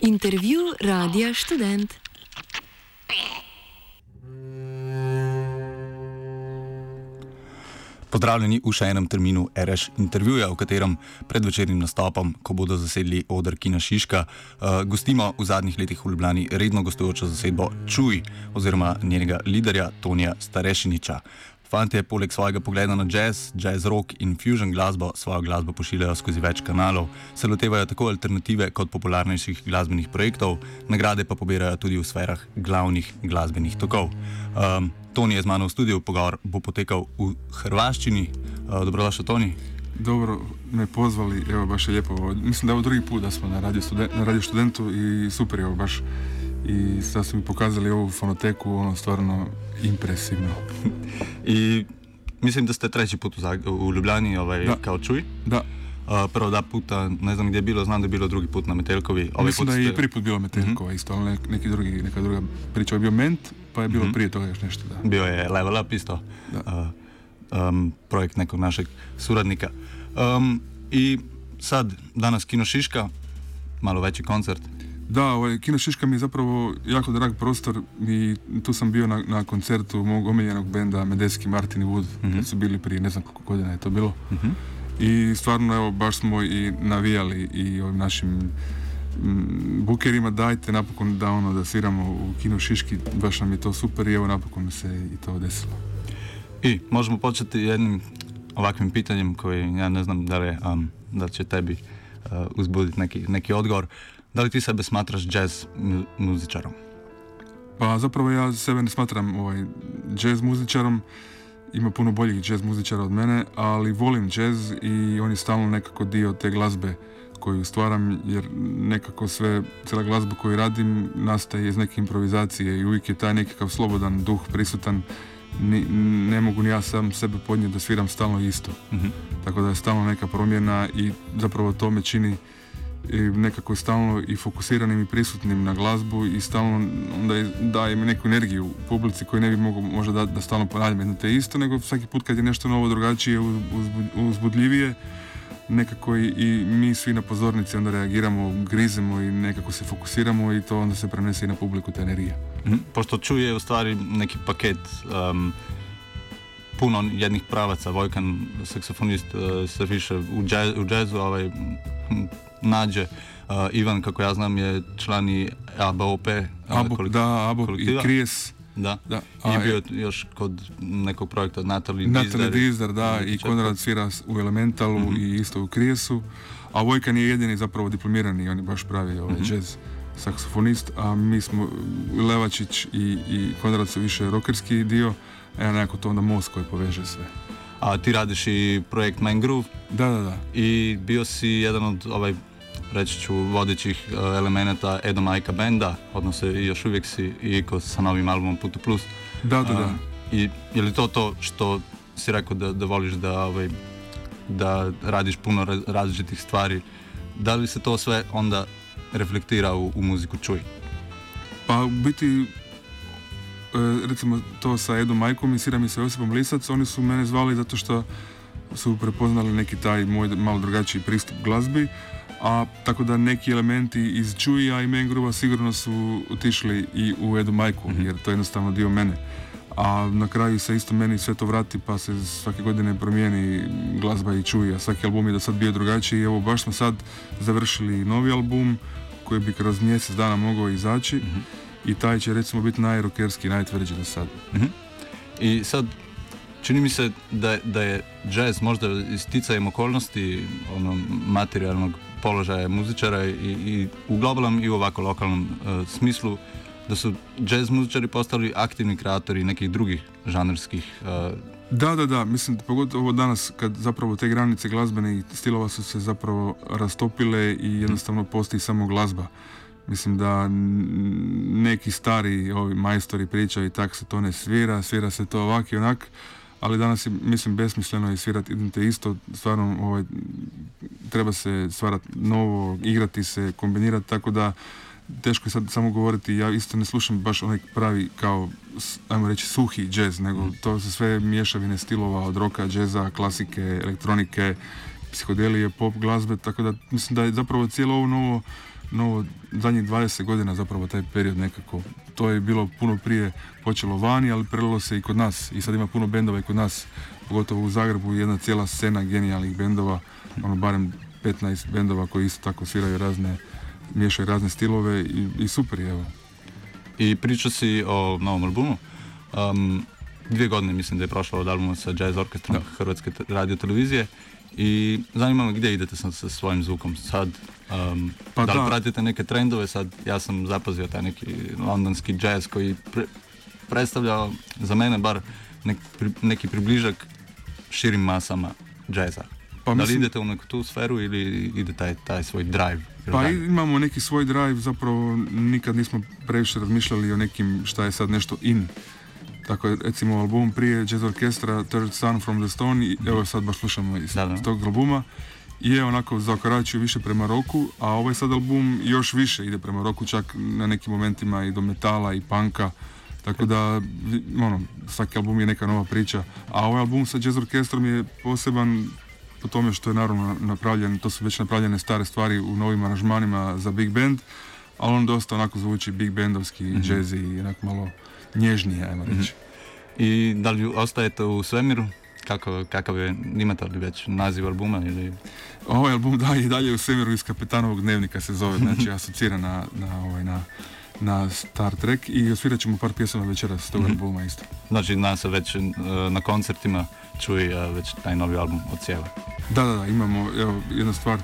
Intervju Radia Študent. Pozdravljeni v še enem terminu RS intervjuja, v katerem pred večernim nastopom, ko bodo zasedli oder Kina Šiška, gostimo v zadnjih letih v Ljubljani redno gostujočo zasedbo Čuj oziroma njenega liderja Tonija Starešiniča. Fantje poleg svojega pogleda na jazz, rock in fusion glasbo svojo glasbo pošiljajo skozi več kanalov, se lotevajo tako alternative kot popularnejših glasbenih projektov, nagrade pa pobirajo tudi v sferah glavnih glasbenih tokov. Toni je z mano v studiu, pogovor bo potekal v hrvaščini. Dobrodošao, Toni. Dobro me pozvali, evo baš je lijepo. Mislim da je ovo drugi put da smo na Radio Študentu i super je ovo baš. I sad su mi pokazali ovu fonoteku, ono stvarno impresivno. I mislim da ste treći put u Ljubljani kao Čuj. Da. Prvo da puta, ne znam gdje je bilo, znam da je bilo drugi put na Meteljkovi. Mislim da je i prvi put bilo Meteljkova isto, ali neka druga priča. Je bio Ment, pa je bilo prije toga još nešto. Da. Bio je Level Up isto, projekt nekog našeg suradnika. I sad, danas Kino Šiška, malo veći koncert. Da, Kino Šiška mi je zapravo jako drag prostor i tu sam bio na koncertu mog omiljenog benda Medeski Martin i Wood, kad su bili prije ne znam koliko godina je to bilo. I stvarno, evo, baš smo i navijali i ovim našim bukerima, dajte napokon da sviramo u Kino Šiški, baš nam je to super i evo napokon se i to desilo. I možemo početi jednim ovakvim pitanjem koji ja ne znam da će tebi uzbuditi neki odgovor. Da li ti sebe smatraš jazz muzičarom? Pa zapravo ja sebe ne smatram jazz muzičarom, ima puno boljih jazz muzičara od mene, ali volim jazz i on je stalno nekako dio te glazbe koju stvaram, jer nekako cijela glazba koju radim nastaje iz neke improvizacije i uvijek je taj nekakav slobodan duh prisutan. Ne mogu ni ja sam sebe podnijeti da sviram stalno isto. Tako da je stalno neka promjena i zapravo to me čini nekako stalno i fokusiranim i prisutnim na glazbu i stalno onda daje mi neku energiju u publici koju ne bi mogao možda da stalno ponavljam jedno te isto, nego svaki put kad je nešto novo, drugačije, uzbudljivije, nekako i mi svi na pozornici onda reagiramo, grizemo i nekako se fokusiramo i to onda se prenese i na publiku ta energija. Pošto Čuje u stvari neki paket puno jednih pravaca, Vojkan, saksofonist, se više u jazzu, Nađe, Ivan, kako ja znam, je član i ABOP i Krijes. Da. I bio još kod nekog projekta Natalie Dizder, da, i Konrad svira u Elementalu i isto u Krijesu. A Vojkan je jedini zapravo diplomirani, on je baš pravi jazz saksofonist, a mi smo Levačić i Konrad su više rockerski dio, a ja nekako to onda most koji poveže sve. A ti radiš i projekt Main Groove. Da. I bio si jedan od reći ću vodećih elemenata Edo Majka benda, odnosno još uvijek si i sa novim albumom Putu Plus. Da. I je li to što si rekao da voliš da radiš puno različitih stvari, da li se to sve onda reflektira u muziku Čuj? Pa u biti recimo to sa Edom Majkom i Siram i sa Josipom Lisac, oni su mene zvali zato što su prepoznali neki taj moj malo drugačiji pristup glazbi, a tako da neki elementi iz Čuja i Main Groova sigurno su otišli i u Edu Majku, jer to je jednostavno dio mene. A na kraju se isto meni sve to vrati pa se svake godine promijeni glazba i Čuja. Svaki album je do sad bio drugačiji i evo baš smo sad završili novi album koji bi kroz mjesec dana mogao izaći. I taj će recimo biti najrokerski, najtvrđi do sad. I sad, čini mi se da je jazz možda isticajem okolnosti materijalnog položaja muzičara i u globalnom i u ovako lokalnom smislu, da su jazz muzičari postali aktivni kreatori nekih drugih žanrskih. Da, mislim pogotovo danas kad zapravo te granice glazbenih stilova su se zapravo rastopile i jednostavno postoji samo glazba. Mislim da neki stari majstori pričaju i tak se to ne svira se to ovak i onak, ali danas je, mislim, besmisleno je svirati idete isto, stvarno treba se stvarati novo, igrati se, kombinirati, tako da teško je sad samo govoriti, ja isto ne slušam baš onaj pravi kao, ajmo reći, suhi džez, nego to su sve mješavine stilova od roka, džeza, klasike, elektronike, psihodelije, pop glazbe, tako da mislim da je zapravo cijelo ovo novo novo, zadnjih 20 godina zapravo taj period nekako. To je bilo puno prije počelo vani, ali prelilo se i kod nas. I sad ima puno bendova i kod nas, pogotovo u Zagrebu, jedna cijela scena genijalnih bendova, barem 15 bendova koji isto tako sviraju miješaju razne stilove i super je, evo. I pričao si o novom albumu. 2 godine mislim da je prošlo od albuma sa Jazz Orkestrom Hrvatske radiotelevizije i zanima me gdje idete sa svojim zvukom sad. Da li pratite neke trendove? Sad ja sam zapazio taj neki londonski jazz koji predstavlja za mene bar neki približak širim masama jazza. Pa da li idete u neku tu sferu ili ide taj svoj drive? Pa imamo neki svoj drive, zapravo nikad nismo previše razmišljali o nekim šta je sad nešto in. Tako je, recimo, album prije Jazz Orkestra, Third Sun from the Stone, i evo sad baš slušamo iz tog albuma, i je onako zakoračio više prema roku, a ovaj sad album još više ide prema roku, čak na nekim momentima i do metala i punka, tako da, svaki album je neka nova priča, a ovaj album sa Jazz Orkestrom je poseban po tome što je naravno napravljen, to su već napravljene stare stvari u novim aranžmanima za big band, ali on dosta onako zvuči big bandovski, jazzy i onako malo nježnije, ajmo reći. I da li ostajete u svemiru? Kakav je, imate li već naziv albuma? Ili? Ovaj album i dalje u svemiru iz Kapetanovog dnevnika se zove, znači asocira na Star Trek i osvirat ćemo par pjesama večeras s tog albuma isto. Znači nas se već na koncertima čuje već taj novi album odsjeva. Da, imamo, evo, jedna stvar,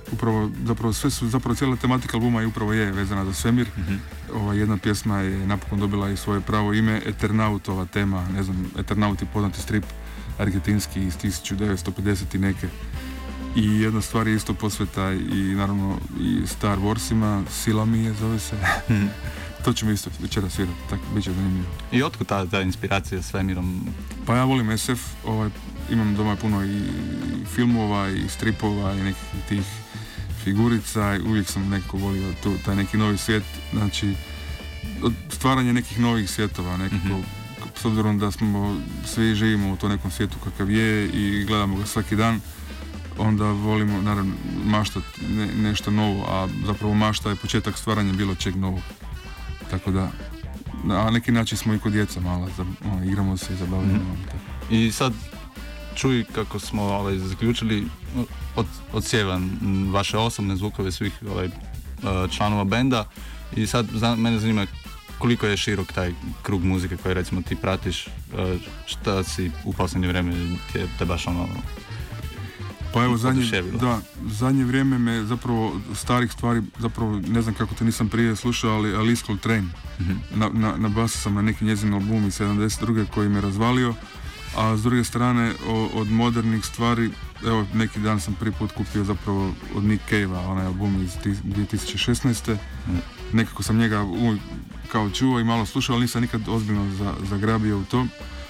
zapravo cijela tematika albuma je vezana za svemir. Jedna pjesma je napokon dobila i svoje pravo ime, Eternautova tema, ne znam, Eternaut je poznati strip argentinski iz 1950 i neke. I jedna stvar je isto posveta i naravno i Star Warsima, Sila mi je, zove se. To ćemo isto večera svirati, tako bit će zanimljivo. I otkud ta inspiracija svemirom? Pa ja volim SF, imam doma puno i filmova i stripova i nekih tih figurica i uvijek sam nekako volio taj neki novi svijet, znači stvaranje nekih novih svjetova nekako, s obzirom da smo svi živimo u to nekom svijetu kakav je i gledamo ga svaki dan, onda volimo naravno maštati nešto novo, a zapravo mašta je početak stvaranja bilo čeg novog. Tako da, na neki način smo i kod djeca malo, igramo se i zabavljamo. I sad čuj kako smo zaključili odsjeva vaše osobne zvukove svih članova benda i sad mene zanima koliko je širok taj krug muzike koji recimo ti pratiš, šta si u posljednje vrijeme te baš pa evo zadnje vrijeme me zapravo starih stvari, zapravo ne znam kako te nisam prije slušao, ali Alice Coltrane. Na basu sam na neki njezin album iz 72. koji me razvalio, a s druge strane od modernih stvari, evo neki dan sam prvi put kupio zapravo od Nick Cave-a onaj album iz 2016. Nekako sam njega kao čuo i malo slušao, ali nisam nikad ozbiljno zagrabio u to.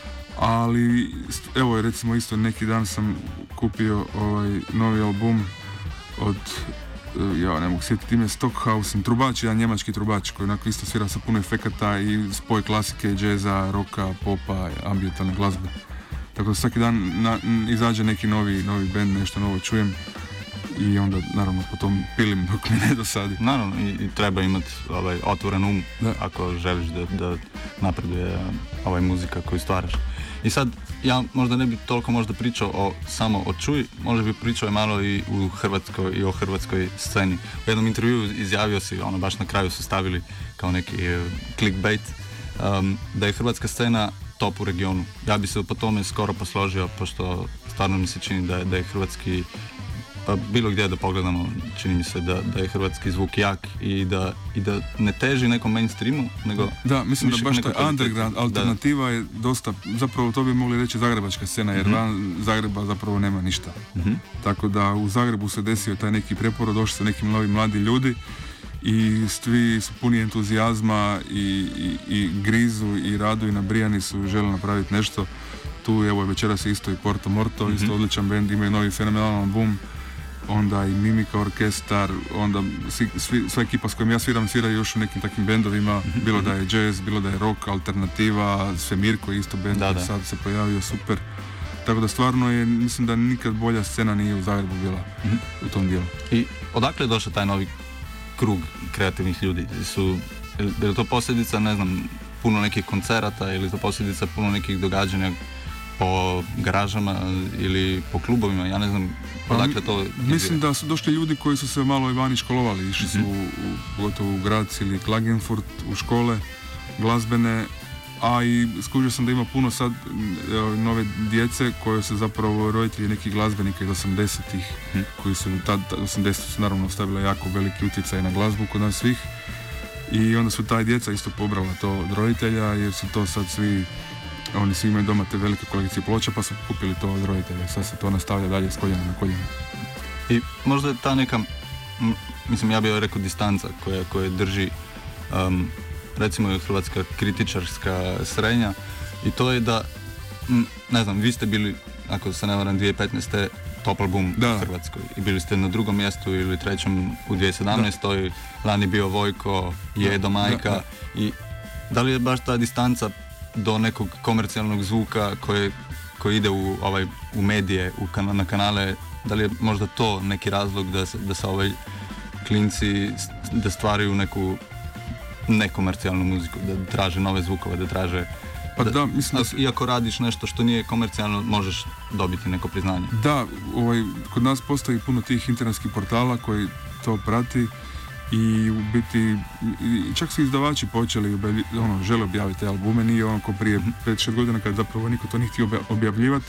Ali evo recimo isto neki dan sam kupio novi album od, ja ne mogu sjetiti ime, Stockhausen, trubač, jedan njemački trubač koji onako isto svira sa puno efekata i spoj klasike, džeza, roka, popa, ambijentalne glazbe. Tako da svaki dan izađe neki novi band, nešto novo čujem i onda naravno potom pilim dok mi ne dosadi. Naravno i treba imati otvoren um ako želiš da napreduje muzika koju stvaraš. I sad, ja možda ne bi toliko možda pričao samo o Čuj, možda bi pričao malo i o hrvatskoj sceni. U jednom intervjuu izjavio si, baš na kraju su stavili kao neki clickbait, da je hrvatska scena top u regionu. Ja bi se po tome skoro posložio, pošto stvarno mi se čini da je hrvatski, pa bilo gdje da pogledamo, čini mi se da je hrvatski zvuk jak i da ne teži nekom mainstreamu, nego... Da, mislim da baš ta underground alternativa je dosta, zapravo to bi mogli reći zagrebačka scena, jer van Zagreba zapravo nema ništa. Tako da u Zagrebu se desio taj neki preporod, došli su neki novi mladi ljudi i svi su puni entuzijazma i grizu i radu i nabrijani su, žele napraviti nešto. Tu evo večeras je isto i Porto Morto, isto odličan bend, imaju novi fenomenalan album. Onda i Mimika orkestar, onda sva ekipa s kojom ja svira još u nekim takvim bendovima, bilo da je jazz, bilo da je rock, alternativa, Svemir koji je isto bend koji sad se pojavio, super. Tako da stvarno je, mislim da nikad bolja scena nije u Zagrebu bila u tom dijelu. I odakle je došao taj novi krug kreativnih ljudi? Je li to posljedica, ne znam, puno nekih koncerata ili to posljedica puno nekih događanja po garažama ili po klubovima, ja ne znam odakle to izvire. Mislim da su došli ljudi koji su se malo i vani školovali, išli su pogotovo u Graz ili Klagenfurt u škole glazbene, a i skužio sam da ima puno sad nove djece koje su zapravo roditelji nekih glazbenika iz 80-ih, koji su tad 80-ih su naravno ostavila jako veliki utjecaj na glazbu kod nas svih, i onda su taj djeca isto pobrala to od roditelja, jer su to sad svi, oni svi imaju doma te velike kolekcije ploča, pa su kupili to od roditelja. Sad se to nastavlja dalje s koljena na koljena. I možda je ta neka, mislim, ja bih rekao distanca koja drži, recimo hrvatska kritičarska srednja, i to je da, ne znam, vi ste bili, ako se ne varam, 2015. top album u Hrvatskoj i bili ste na drugom mjestu ili trećem u 2017. Lani bio Vojko, Jedo, Majka. I da li je baš ta distanca do nekog komercijalnog zvuka koji ide u medije, na kanale, da li je možda to neki razlog da se klinci da stvaraju neku nekomercijalnu muziku, da traže nove zvukove, da traže... Pa da, mislim iako radiš nešto što nije komercijalno, možeš dobiti neko priznanje. Da, kod nas postoji puno tih internetskih portala koji to prati i u biti, čak su izdavači počeli, žele objaviti te albume, nije ono ko prije 5-6 godina kad zapravo niko to nije htio objavljivati.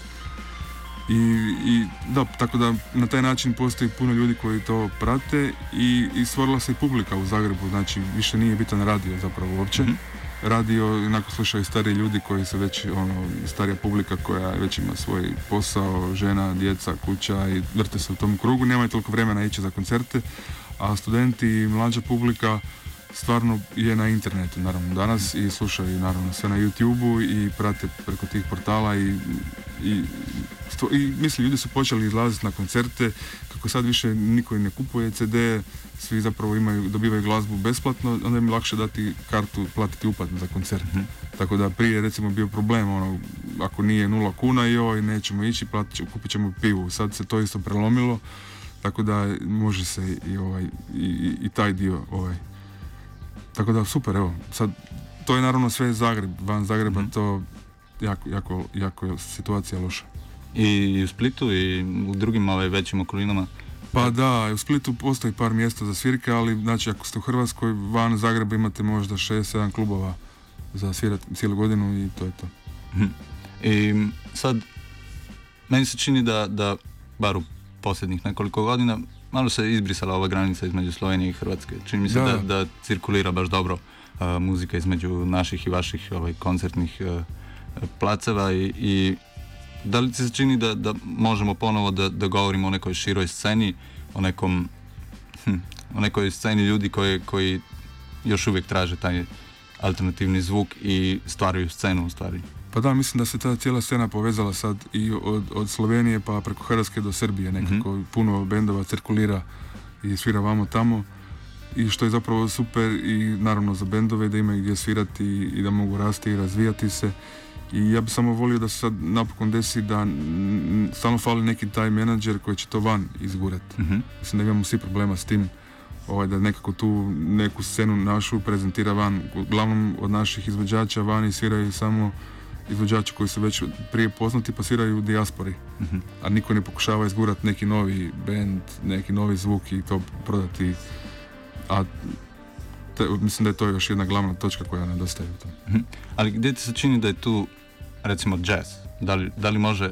I da, tako da na taj način postoji puno ljudi koji to prate i stvorila se i publika u Zagrebu, znači više nije bitan radio zapravo uopće. Radio, onako slušaju stariji ljudi koji su već, starija publika koja već ima svoj posao, žena, djeca, kuća i vrte se u tom krugu, nemaju toliko vremena ići za koncerte, a studenti i mlađa publika stvarno je na internetu naravno danas i slušaju naravno sve na YouTube-u i prate preko tih portala i mislim, ljudi su počeli izlaziti na koncerte, kako sad više niko ne kupuje CD, svi zapravo dobivaju glazbu besplatno, onda im je lakše dati kartu, platiti uplatnu za koncert. Tako da prije recimo bio problem, ako nije 0 kuna, nećemo ići, kupit ćemo pivu. Sad se to isto prelomilo, tako da može se i taj dio. Tako da super, evo, sad to je naravno sve Zagreb, van Zagreba to jako je situacija loša. I u Splitu i u drugim većim okolinama? Pa da, u Splitu postoji par mjesta za svirke, ali znači ako ste u Hrvatskoj, van Zagreba imate možda 6-7 klubova za svirati cijelu godinu i to je to. I sad, meni se čini da bar u posljednjih nekoliko godina malo se izbrisala ova granica između Slovenije i Hrvatske. Čini mi se da cirkulira baš dobro muzika između naših i vaših koncertnih placeva i da li ti se čini da možemo ponovo da govorimo o nekoj široj sceni, o nekoj sceni ljudi koji još uvijek traže taj alternativni zvuk i stvaraju scenu u stvari? Pa da, mislim da se ta cijela scena povezala sad i od Slovenije pa preko Hrvatske do Srbije nekako. Puno bendova cirkulira i svira vamo tamo i što je zapravo super i naravno za bendove da imaju gdje svirati i da mogu rasti i razvijati se. I ja bih samo volio da se sad napokon desi da stalno fali neki taj menadžer koji će to van izgurati. Mislim da imamo svi problema s tim, da nekako tu neku scenu našu prezentira van. Uglavnom od naših izvođača vani sviraju samo izvođači koji su već prije poznati pa sviraju u dijaspori. A niko ne pokušava izgurati neki novi band, neki novi zvuk i to prodati. A mislim da je to još jedna glavna točka koja nedostaje u tom. Ali gdje ti se čini da je tu, recimo, jazz? Da li može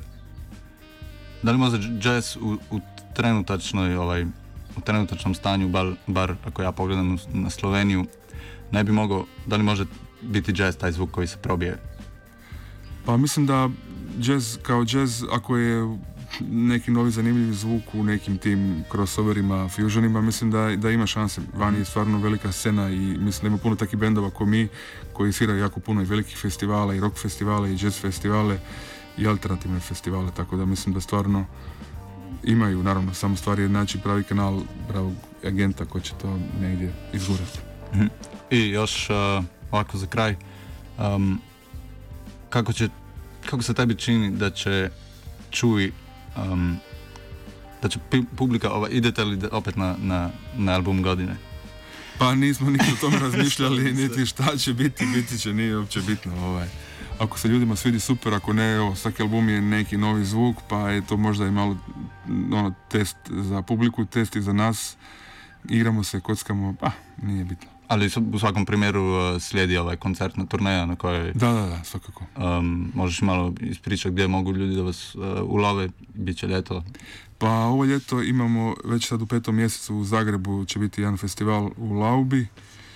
jazz u trenutačnom stanju, bar ako ja pogledam na Sloveniju, ne bi mogao, da li može biti jazz taj zvuk koji se probije? Pa mislim da jazz kao jazz, ako je neki novi zanimljiv zvuk u nekim tim crossoverima, fusionima, mislim da ima šanse. Vani je stvarno velika scena i mislim da ima puno takih bendova kao mi koji sviraju jako puno i velikih festivala i rock festivale i jazz festivale i alternativne festivale, tako da mislim da stvarno imaju, naravno, samo stvar je naći pravi kanal, pravog agenta koji će to negdje izgurati. I još ovako za kraj, kako se tebi čini da će čuj, da će publika, idete li opet na album godine? Pa nismo nikad o tome razmišljali, niti šta će biti će, nije uopće bitno. Ako se ljudima svidi super, ako ne, evo, svaki album je neki novi zvuk, pa je to možda i malo test za publiku, test i za nas. Igramo se, kockamo, nije bitno. Ali u svakom primjeru slijedi koncertna turneja na kojoj... Da, svakako. Možeš malo ispričati gdje mogu ljudi da vas ulove, bit će ljeto? Pa ovo ljeto imamo, već sad u 5. mjesecu u Zagrebu će biti jedan festival u Laubi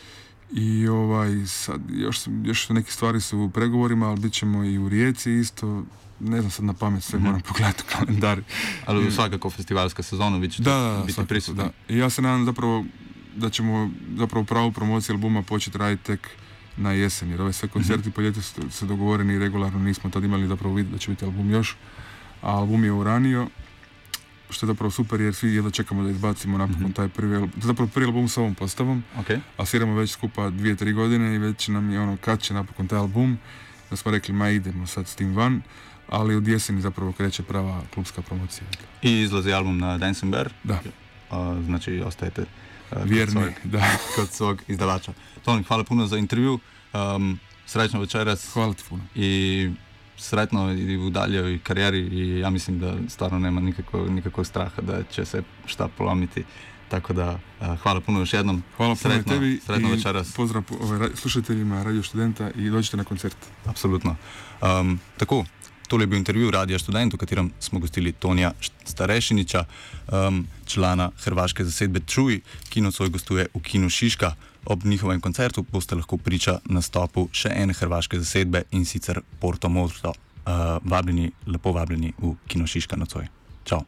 i sad još neke stvari su u pregovorima, ali bit ćemo i u Rijeci isto. Ne znam sad na pamet sve, moram pogledati u kalendar. Ali svakako festivalska sezona, vi ćete biti prisutni. I ja se nadam da ćemo pravu promociju albuma početi raditi tek na jesen, jer ove sve koncerti po ljetu su dogovoreni i regularno, nismo tad imali vid da će biti album još, a album je uranio, što je zapravo super jer svi jedva čekamo da izbacimo napokon taj prvi album s ovom postavom, a sviramo već skupa 2-3 godine i već nam je kad će napokon taj album, da smo rekli idemo sad s tim van, ali od jeseni zapravo kreće prava klubska promocija. I izlazi album na Dancing Bear? Da. Znači ostajete vjerni, kod svog izdavača. Toni, hvala puno za intervju, srećno večeras. Hvala ti puno. I sretno i u daljoj karijeri i ja mislim da stvarno nema nikakvog straha da će se šta polomiti. Tako da, hvala puno još jednom. Hvala puno tebi sretno i večeras. Pozdrav slušateljima Radio Študenta i dođite na koncert. Absolutno. Tako, tole je bil intervju Radia Študent, v katerem smo gostili Tonija Starešiniča, člana hrvaške zasedbe Čuj, ki nocoj gostuje v Kinu Šiška. Ob njihovem koncertu boste lahko priča nastopu še ene hrvaške zasedbe in sicer Porto Morto. Lepo vabljeni v Kino Šiška nocoj. Čau.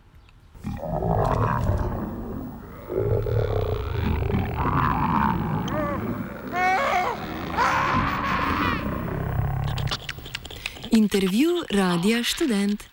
Intervju Radia Študent.